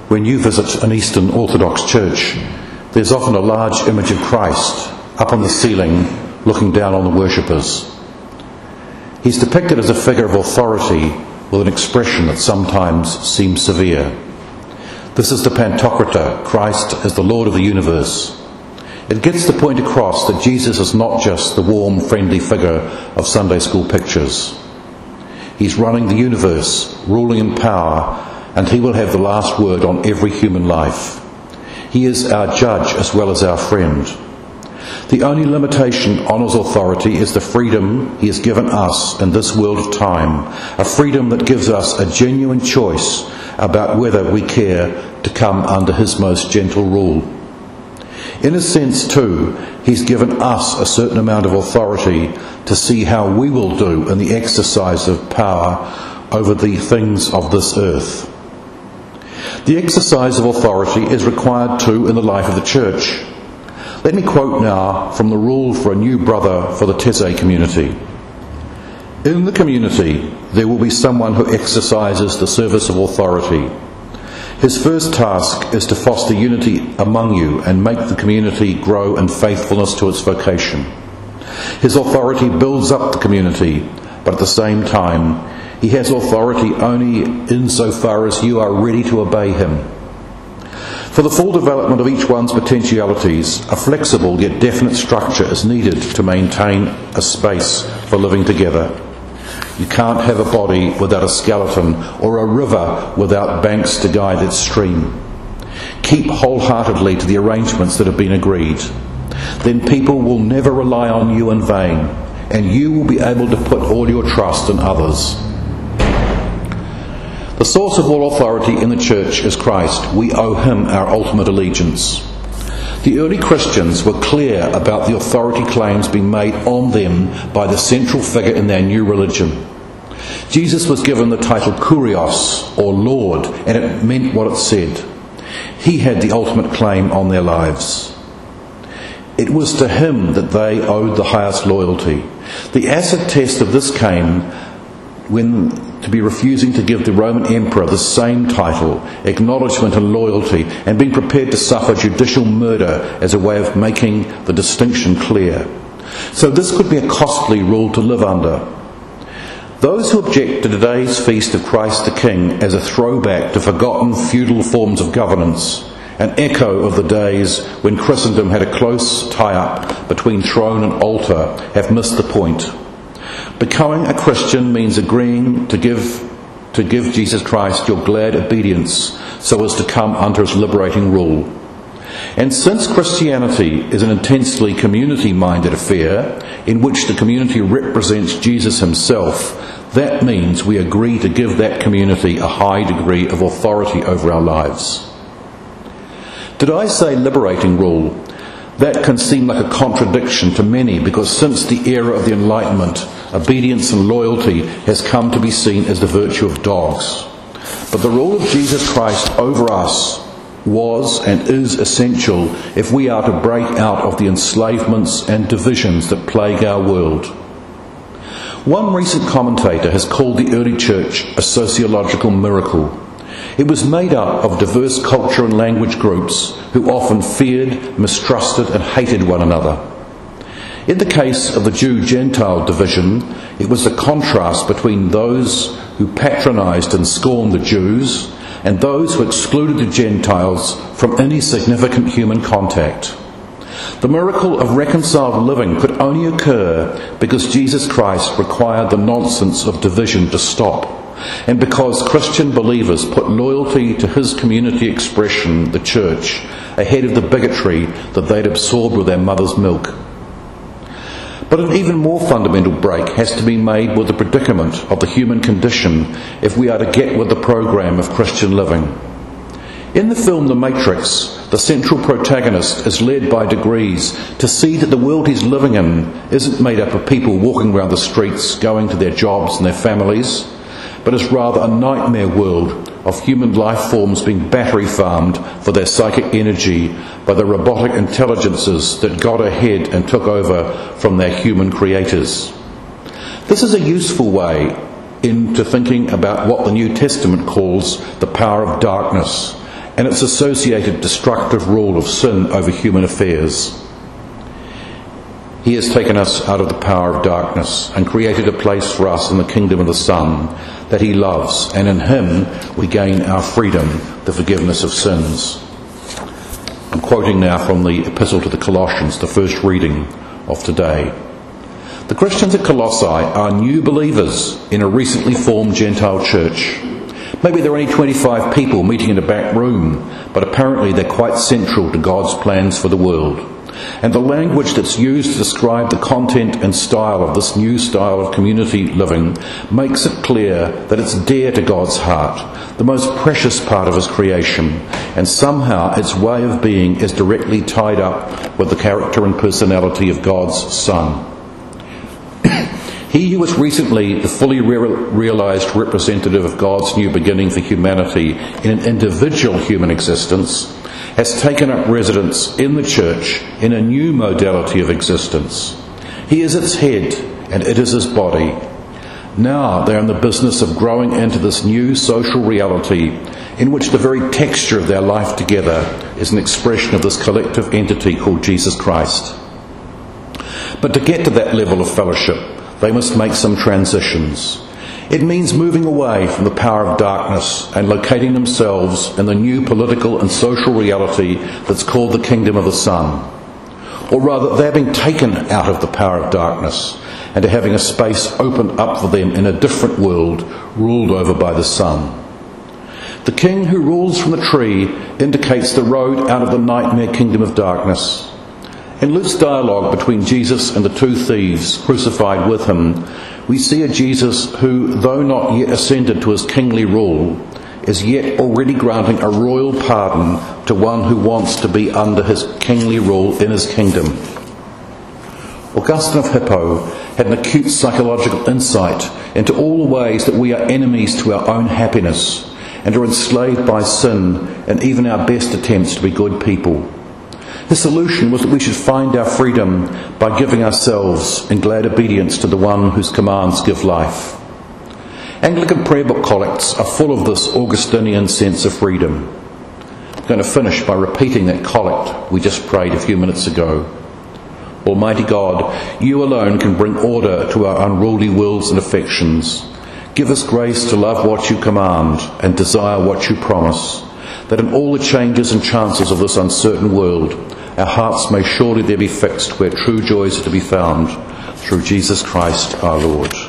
When you visit an Eastern Orthodox church, there's often a large image of Christ up on the ceiling looking down on the worshippers. He's depicted as a figure of authority with an expression that sometimes seems severe. This is the Pantocrator, Christ as the Lord of the universe. It gets the point across that Jesus is not just the warm, friendly figure of Sunday school pictures. He's running the universe, ruling in power, and he will have the last word on every human life. He is our judge as well as our friend. The only limitation on his authority is the freedom he has given us in this world of time, a freedom that gives us a genuine choice about whether we care to come under his most gentle rule. In a sense, too, he's given us a certain amount of authority to see how we will do in the exercise of power over the things of this earth. The exercise of authority is required too in the life of the church. Let me quote now from the rule for a new brother for the Taizé community. In the community, there will be someone who exercises the service of authority. His first task is to foster unity among you and make the community grow in faithfulness to its vocation. His authority builds up the community, but at the same time, he has authority only insofar as you are ready to obey him. For the full development of each one's potentialities, a flexible yet definite structure is needed to maintain a space for living together. You can't have a body without a skeleton, or a river without banks to guide its stream. Keep wholeheartedly to the arrangements that have been agreed. Then people will never rely on you in vain, and you will be able to put all your trust in others. The source of all authority in the church is Christ. We owe him our ultimate allegiance. The early Christians were clear about the authority claims being made on them by the central figure in their new religion. Jesus was given the title Kurios, or Lord, and it meant what it said. He had the ultimate claim on their lives. It was to him that they owed the highest loyalty. The acid test of this came when to be refusing to give the Roman emperor the same title, acknowledgement and loyalty, and being prepared to suffer judicial murder as a way of making the distinction clear. So this could be a costly rule to live under. Those who object to today's feast of Christ the King as a throwback to forgotten feudal forms of governance, an echo of the days when Christendom had a close tie-up between throne and altar, have missed the point. Becoming a Christian means agreeing to give Jesus Christ your glad obedience so as to come under his liberating rule. And since Christianity is an intensely community-minded affair in which the community represents Jesus himself, that means we agree to give that community a high degree of authority over our lives. Did I say liberating rule? That can seem like a contradiction to many, because since the era of the Enlightenment, obedience and loyalty has come to be seen as the virtue of dogs. But the rule of Jesus Christ over us was and is essential if we are to break out of the enslavements and divisions that plague our world. One recent commentator has called the early church a sociological miracle. It was made up of diverse culture and language groups who often feared, mistrusted and hated one another. In the case of the Jew-Gentile division, it was the contrast between those who patronised and scorned the Jews and those who excluded the Gentiles from any significant human contact. The miracle of reconciled living could only occur because Jesus Christ required the nonsense of division to stop, and because Christian believers put loyalty to his community expression, the church, ahead of the bigotry that they'd absorbed with their mother's milk. But an even more fundamental break has to be made with the predicament of the human condition if we are to get with the program of Christian living. In the film The Matrix, the central protagonist is led by degrees to see that the world he's living in isn't made up of people walking around the streets, going to their jobs and their families, but is rather a nightmare world of human life forms being battery farmed for their psychic energy by the robotic intelligences that got ahead and took over from their human creators. This is a useful way into thinking about what the New Testament calls the power of darkness, and its associated destructive rule of sin over human affairs. He has taken us out of the power of darkness and created a place for us in the kingdom of the Son that He loves, and in Him we gain our freedom, the forgiveness of sins. I'm quoting now from the Epistle to the Colossians, the first reading of today. The Christians at Colossae are new believers in a recently formed Gentile church. Maybe there are only 25 people meeting in a back room, but apparently they're quite central to God's plans for the world. And the language that's used to describe the content and style of this new style of community living makes it clear that it's dear to God's heart, the most precious part of His creation, and somehow its way of being is directly tied up with the character and personality of God's Son. He who was recently the fully realised representative of God's new beginning for humanity in an individual human existence has taken up residence in the church in a new modality of existence. He is its head and it is His body. Now they are in the business of growing into this new social reality in which the very texture of their life together is an expression of this collective entity called Jesus Christ. But to get to that level of fellowship, they must make some transitions. It means moving away from the power of darkness and locating themselves in the new political and social reality that's called the kingdom of the Son. Or rather, they're being taken out of the power of darkness and are having a space opened up for them in a different world ruled over by the Son. The King who rules from the tree indicates the road out of the nightmare kingdom of darkness. In Luke's dialogue between Jesus and the two thieves crucified with Him, we see a Jesus who, though not yet ascended to His kingly rule, is yet already granting a royal pardon to one who wants to be under His kingly rule in His kingdom. Augustine of Hippo had an acute psychological insight into all the ways that we are enemies to our own happiness and are enslaved by sin and even our best attempts to be good people. His solution was that we should find our freedom by giving ourselves in glad obedience to the one whose commands give life. Anglican prayer book collects are full of this Augustinian sense of freedom. I'm going to finish by repeating that collect we just prayed a few minutes ago. Almighty God, You alone can bring order to our unruly wills and affections. Give us grace to love what You command and desire what You promise, that in all the changes and chances of this uncertain world, our hearts may surely there be fixed where true joys are to be found, through Jesus Christ our Lord.